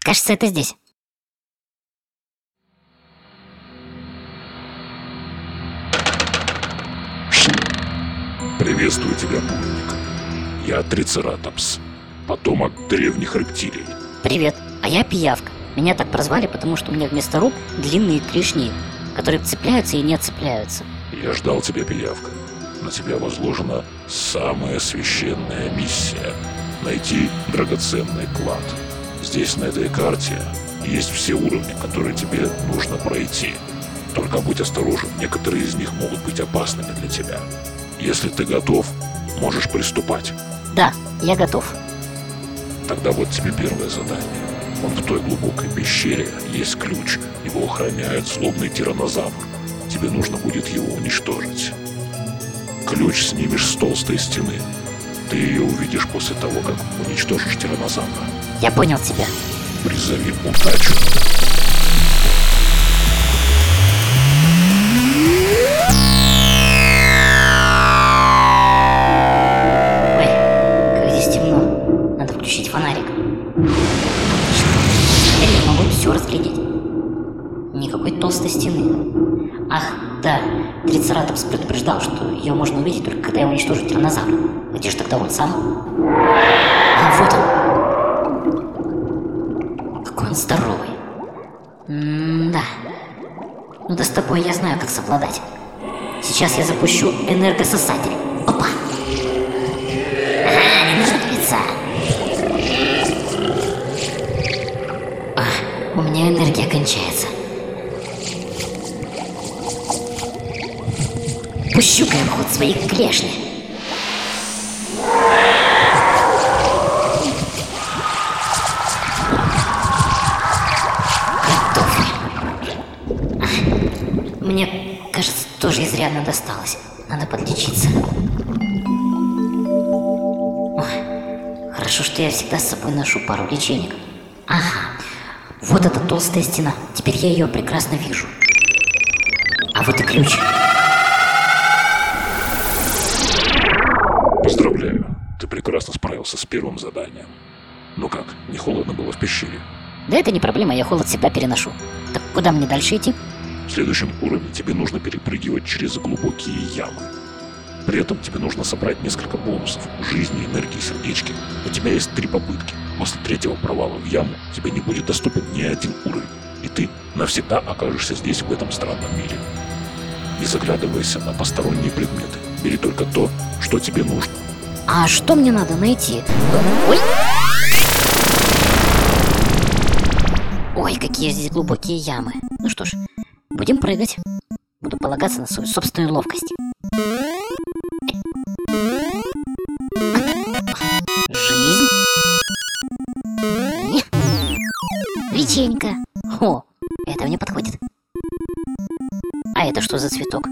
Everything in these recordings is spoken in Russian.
Кажется, это здесь. Приветствую тебя, путник. Я Трицератопс, потомок древних рептилий. Привет, а я Пиявка. Меня так прозвали, потому что у меня вместо рук длинные клешни, которые цепляются и не отцепляются. Я ждал тебя, Пиявка. На тебя возложена самая священная миссия — найти драгоценный клад. Здесь, на этой карте, есть все уровни, которые тебе нужно пройти. Только будь осторожен, некоторые из них могут быть опасными для тебя. Если ты готов, можешь приступать. Да, я готов. Тогда вот тебе первое задание. Вон в той глубокой пещере есть ключ. Его охраняет злобный тираннозавр. Тебе нужно будет его уничтожить. Ключ снимешь с толстой стены. Ты ее увидишь после того, как уничтожишь тираннозавра. Я понял тебя. Призови удачу. Ой, как здесь темно. Надо включить фонарик. Отлично. Теперь я могу все разглядеть. Никакой толстой стены. Ах, да, Трицератопс предупреждал, что ее можно увидеть только когда я уничтожу тираннозавра. Где же тогда он сам? А, вот он. Какой он здоровый. Да. Ну да с тобой я знаю, как совладать. Сейчас я запущу энергососатель. Опа! Ага, не нужно двигаться. У меня энергия кончается. Пущу-ка я в ход свои клешни. Готов. Мне кажется, тоже изрядно досталось. Надо подлечиться. Ой, хорошо, что я всегда с собой ношу пару лечебник. Ага, вот эта толстая стена. Теперь я ее прекрасно вижу. А вот и ключ. Поздравляю, ты прекрасно справился с первым заданием. Ну как, не холодно было в пещере? Да это не проблема, я холод всегда переношу. Так куда мне дальше идти? В следующем уровне тебе нужно перепрыгивать через глубокие ямы. При этом тебе нужно собрать несколько бонусов: жизни, энергии, сердечки. У тебя есть 3 попытки. После 3-го провала в яму тебе не будет доступен ни один уровень, и ты навсегда окажешься здесь, в этом странном мире. Не заглядывайся на посторонние предметы. Бери только то, что тебе нужно. А что мне надо найти? Ой! Ой, какие здесь глубокие ямы. Ну что ж, будем прыгать. Буду полагаться на свою собственную ловкость. Жизнь. Личенька. О, это мне подходит. А это что за цветок?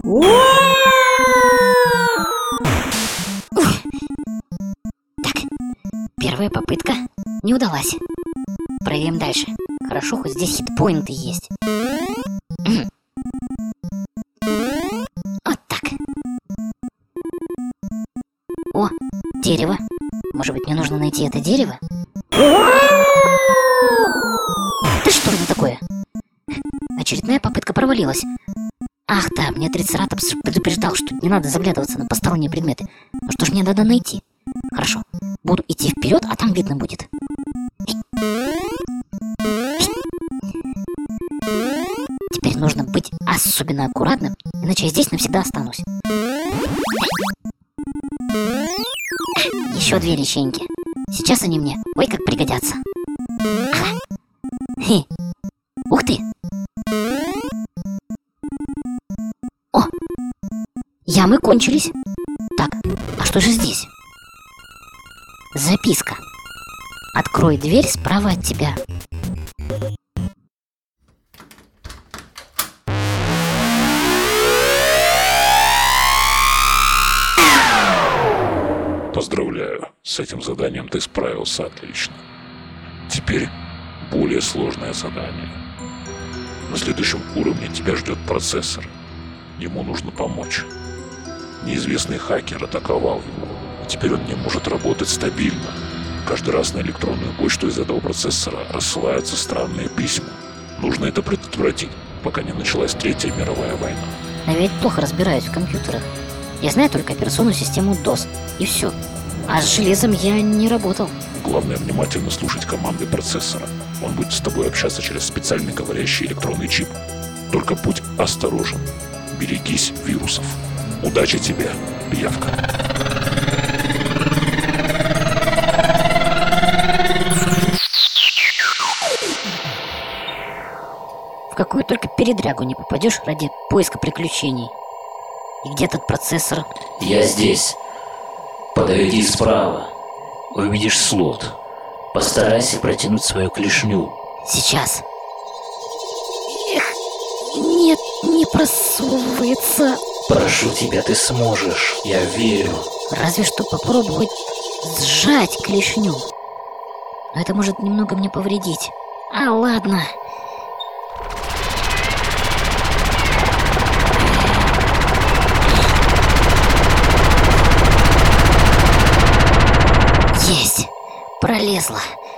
Так, первая попытка не удалась. Проверим дальше. Хорошо, хоть здесь хитпоинты есть. Вот так. О, дерево. Может быть, мне нужно найти это дерево? Да что это такое? Очередная попытка провалилась. Ах да, мне Трицератопс предупреждал, что не надо заглядываться на посторонние предметы. Ну что ж мне надо найти? Хорошо, буду идти вперед, а там видно будет. Теперь нужно быть особенно аккуратным, иначе я здесь навсегда останусь. Еще 2 личинки. Сейчас они мне, ой, как пригодятся. Ух ты! О! Ямы кончились. Так, а что же здесь? Записка. Открой дверь справа от тебя. Поздравляю, с этим заданием ты справился отлично. Теперь более сложное задание. На следующем уровне тебя ждет процессор. Ему нужно помочь. Неизвестный хакер атаковал его, и теперь он не может работать стабильно. Каждый раз на электронную почту из этого процессора рассылаются странные письма. Нужно это предотвратить, пока не началась Третья мировая война. Но я ведь плохо разбираюсь в компьютерах. Я знаю только операционную систему DOS, и все. А с железом я не работал. Главное внимательно слушать команды процессора. Он будет с тобой общаться через специальный говорящий электронный чип. Только будь осторожен. Берегись вирусов. Удачи тебе, пиявка. В какую только передрягу не попадешь ради поиска приключений. И где тот процессор? Я здесь. Подойди справа. Увидишь слот. Постарайся протянуть свою клешню. Сейчас. Эх, нет, не просовывается. Прошу тебя, ты сможешь. Я верю. Разве что попробовать сжать клешню. Но это может немного мне повредить. А ладно. Есть. Пролезла.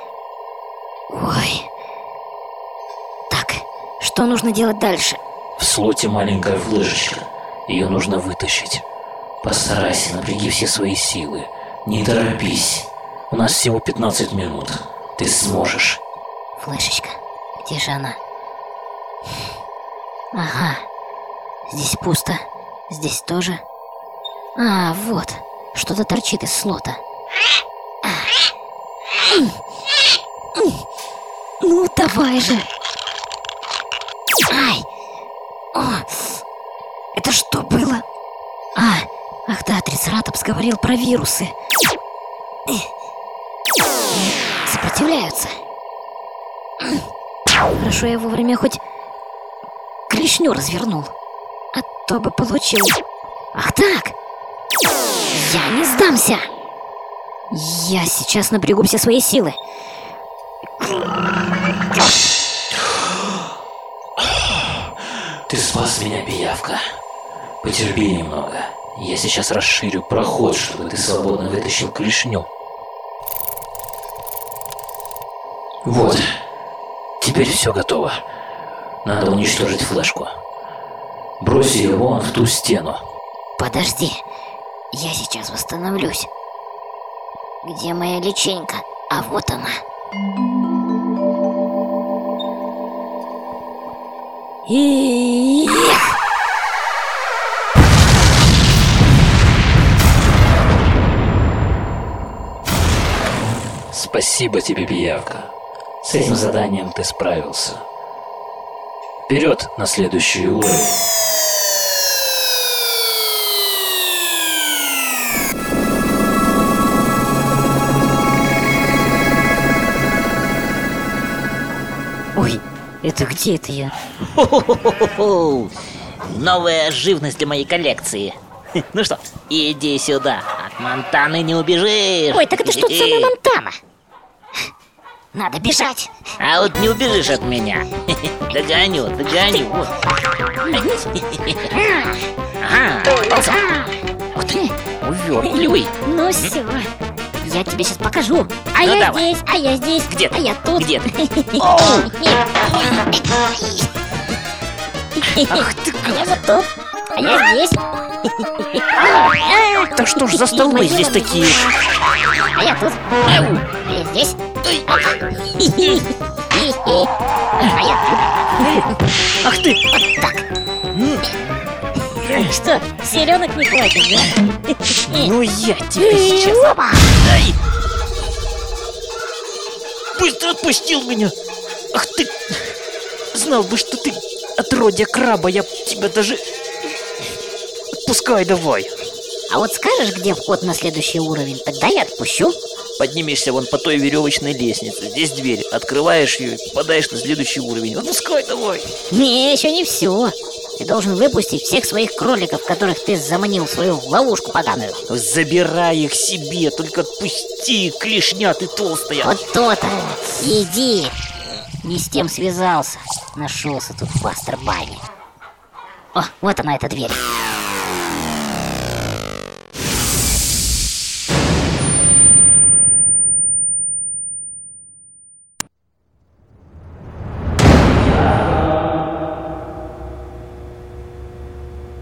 Ой. Так, что нужно делать дальше? В слоте маленькая флешечка. Ее нужно вытащить. Постарайся, напряги все свои силы. Не торопись. У нас всего 15 минут. Ты сможешь. Флешечка. Где же она? Ага. Здесь пусто. Здесь тоже. А, вот. Что-то торчит из слота. Ну, давай же. Ай. О, это что было? Ах да, Трицератопс говорил про вирусы. Сопротивляются. Хорошо, я вовремя хоть клешню развернул. А то бы получил. Ах так. Я не сдамся. Я сейчас напрягу все свои силы. Ты спас меня, пиявка. Потерпи немного. Я сейчас расширю проход, чтобы ты свободно вытащил клешню. Вот. Теперь все готово. Надо уничтожить флешку. Брось ее вон в ту стену. Подожди. Я сейчас восстановлюсь. Где моя личинка? А вот она. Спасибо тебе, пиявка. С этим заданием ты справился. Вперед на следующий уровень. Ой, это где это я? Хо-хо-хо-хо! Новая живность для моей коллекции. Ну что, иди сюда, от Монтаны не убежишь. Ой, так это что, самая Монтана? Надо бежать. А вот не убежишь от меня. Догоню. Вот. Ага, попался. Ух ты, увертливый. Ну все, я тебе сейчас покажу. А Ну я давай. здесь, а я здесь, Где ты? а я тут. Где ты? Ах ты, а я вот тут, а я здесь. Да что ж за столбы здесь такие? А я тут, а я здесь. А я тут. Ах ты! Что, селенок не хватит, да? Ну я тебя сейчас... Опа! Ай! Быстро отпустил меня! Ах ты! Знал бы, что ты отродье краба, я б тебя даже... Отпускай давай! А вот скажешь, где вход на следующий уровень, тогда я отпущу. Поднимешься вон по той веревочной лестнице. Здесь дверь. Открываешь ее и попадаешь на следующий уровень. Отпускай давай! Не, еще не все. Ты должен выпустить всех своих кроликов, которых ты заманил в свою ловушку поганую. Забирай их себе, только отпусти, клешня ты толстая. Вот то-то. Иди. Не с тем связался. Нашелся тут Бастер Банни. О, вот она, эта дверь.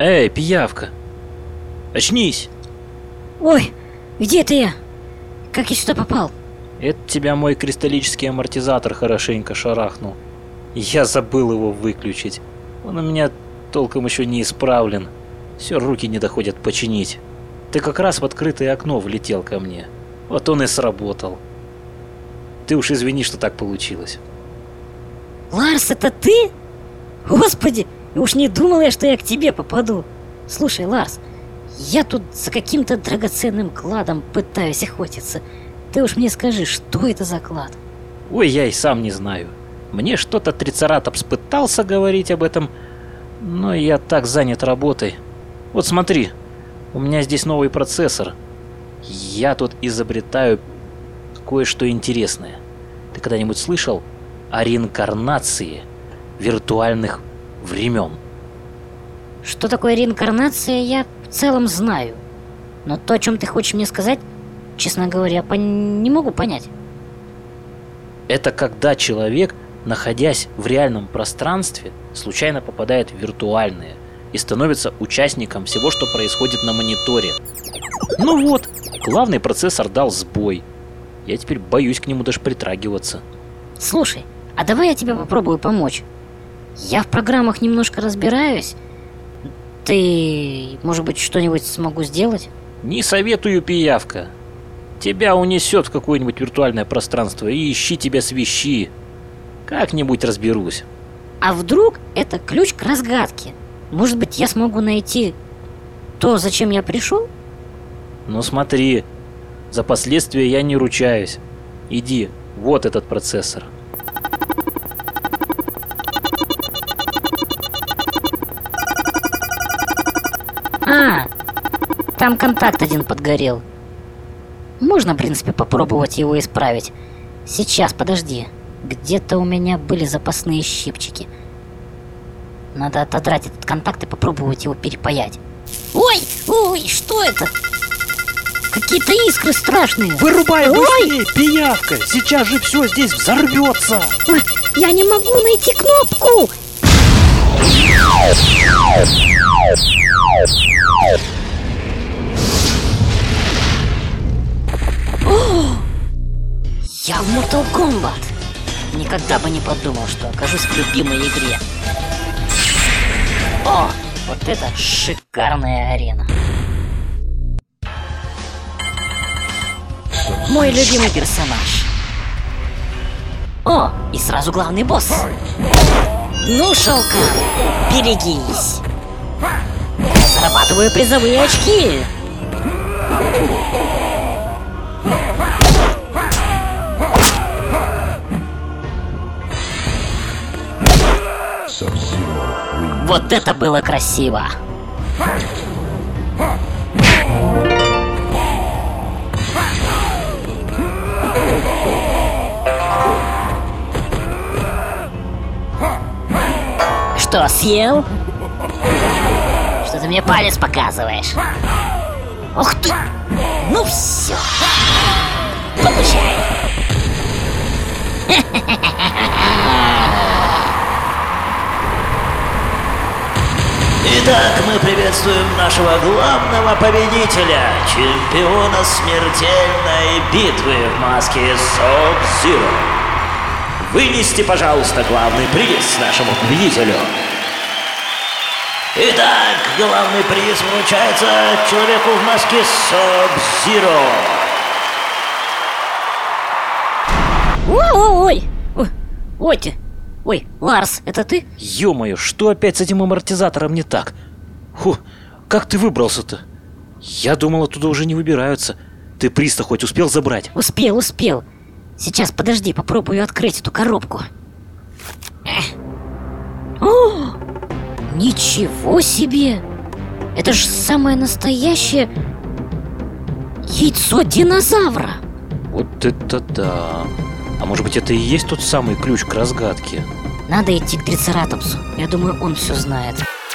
Эй, пиявка! Очнись! Ой, где это я? Как я сюда попал? Это тебя мой кристаллический амортизатор хорошенько шарахнул. Я забыл его выключить. Он у меня толком еще не исправлен. Все руки не доходят починить. Ты как раз в открытое окно влетел ко мне. Вот он и сработал. Ты уж извини, что так получилось. Ларс, это ты? Господи, уж не думал я, что я к тебе попаду. Слушай, Ларс, я тут за каким-то драгоценным кладом пытаюсь охотиться. Ты уж мне скажи, что это за клад? Ой, я и сам не знаю. Мне что-то Трицератопс пытался говорить об этом, но я так занят работой. Вот смотри, у меня здесь новый процессор. Я тут изобретаю кое-что интересное. Ты когда-нибудь слышал о реинкарнации виртуальных времен? Что такое реинкарнация, я в целом знаю. Но то, о чем ты хочешь мне сказать, честно говоря, не могу понять. Это когда человек, находясь в реальном пространстве, случайно попадает в виртуальное и становится участником всего, что происходит на мониторе. Ну вот, главный процессор дал сбой. Я теперь боюсь к нему даже притрагиваться. Слушай, а давай я тебе попробую помочь. Я в программах немножко разбираюсь. Ты, может быть, что-нибудь смогу сделать? Не советую, пиявка. Тебя унесет в какое-нибудь виртуальное пространство и ищи тебя свищи. Как-нибудь разберусь. А вдруг это ключ к разгадке? Может быть, я смогу найти то, зачем я пришел? Ну смотри, за последствия я не ручаюсь. Иди, вот этот процессор. А, там контакт один подгорел. Можно, в принципе, попробовать его исправить. Сейчас, подожди. Где-то у меня были запасные щипчики. Надо отодрать этот контакт и попробовать его перепаять. Ой, что это? Какие-то искры страшные. Вырубай Ой! быстрее, пиявка! Сейчас же все здесь взорвется! Ой, я не могу найти кнопку! О! Я в Mortal Kombat! Никогда бы не подумал, что окажусь в любимой игре. О, вот это шикарная арена. Мой любимый персонаж. О, и сразу главный босс. Ну, Шоукан, берегись. Зарабатываю призовые очки. Вот это было красиво. Что, съел? Что ты мне палец показываешь? Ух ты! Ну все. Получай. Итак, мы приветствуем нашего главного победителя, чемпиона смертельной битвы в маске Sub-Zero. Вынести, пожалуйста, главный приз нашему победителю. Итак, главный приз вручается человеку в маске Sub-Zero. Ой, Ларс, это ты? Ё-моё, что опять с этим амортизатором не так? Фу, как ты выбрался-то? Я думал, оттуда уже не выбираются. Ты приз-то хоть успел забрать? Успел. Сейчас, подожди, попробую открыть эту коробку. О, ничего себе! Это же самое настоящее яйцо динозавра! Вот это да! А может быть, это и есть тот самый ключ к разгадке? Надо идти к Трицератопсу. Я думаю, он все знает.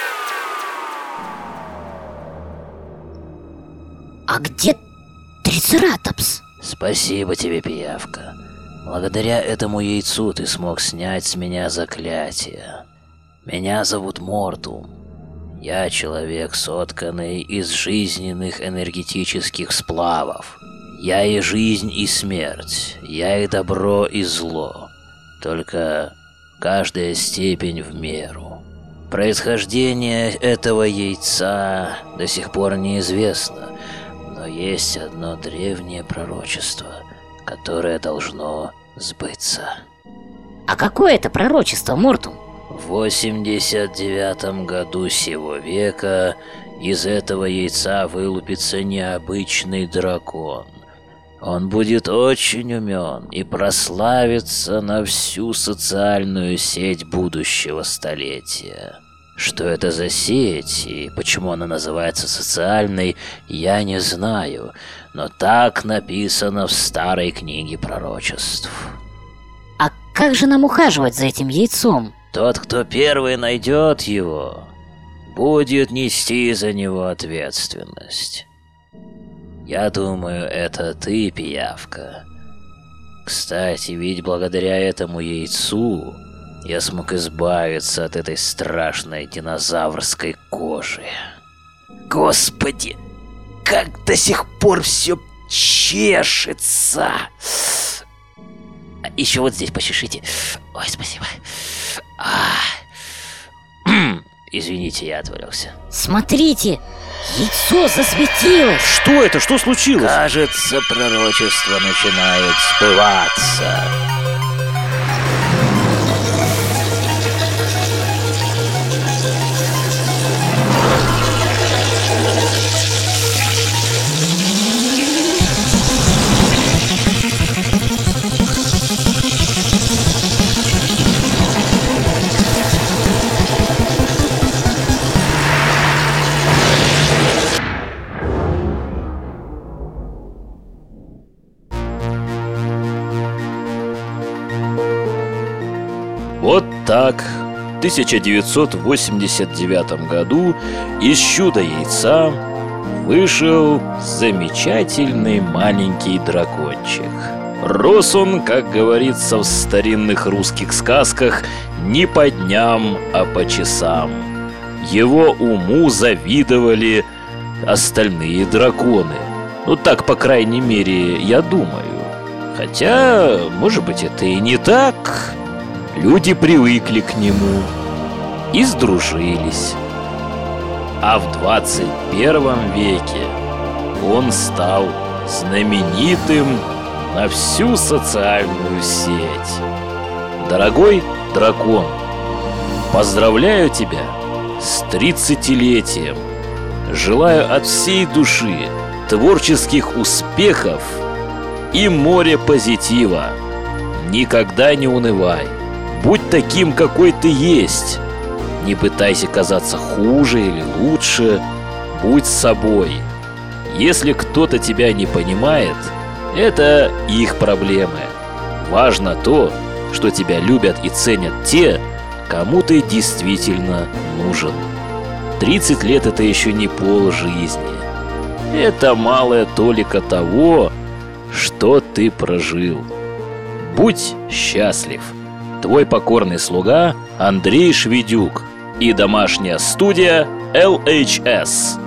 А где Трицератопс? Спасибо тебе, пиявка. Благодаря этому яйцу ты смог снять с меня заклятие. Меня зовут Мортум. Я человек, сотканный из жизненных энергетических сплавов. Я и жизнь, и смерть. Я и добро, и зло. Только каждая степень в меру. Происхождение этого яйца до сих пор неизвестно, но есть одно древнее пророчество, которое должно сбыться. А какое это пророчество, Мортум? В 89 году сего века из этого яйца вылупится необычный дракон. Он будет очень умен и прославится на всю социальную сеть будущего столетия. Что это за сеть и почему она называется социальной, я не знаю, но так написано в старой книге пророчеств. А как же нам ухаживать за этим яйцом? Тот, кто первый найдет его, будет нести за него ответственность. Я думаю, это ты, пиявка. Кстати, ведь благодаря этому яйцу я смог избавиться от этой страшной динозаврской кожи. Господи, как до сих пор все чешется. Еще вот здесь почешите. Ой, спасибо. Извините, я отвлекся. Смотрите, яйцо засветилось. Что это? Что случилось? Кажется, пророчество начинает сбываться. Вот так в 1989 году из чудо-яйца вышел замечательный маленький дракончик. Рос он, как говорится в старинных русских сказках, не по дням, а по часам. Его уму завидовали остальные драконы. Ну так, по крайней мере, я думаю. Хотя, может быть, это и не так. Люди привыкли к нему и сдружились. А в 21 веке он стал знаменитым на всю социальную сеть. Дорогой дракон, поздравляю тебя с 30-летием. Желаю от всей души творческих успехов и море позитива. Никогда не унывай. Будь таким, какой ты есть. Не пытайся казаться хуже или лучше. Будь собой. Если кто-то тебя не понимает, это их проблемы. Важно то, что тебя любят и ценят те, кому ты действительно нужен. 30 лет – это еще не полжизни. Это малая толика того, что ты прожил. Будь счастлив. Твой покорный слуга Андрей Шведюк и домашняя студия LHS.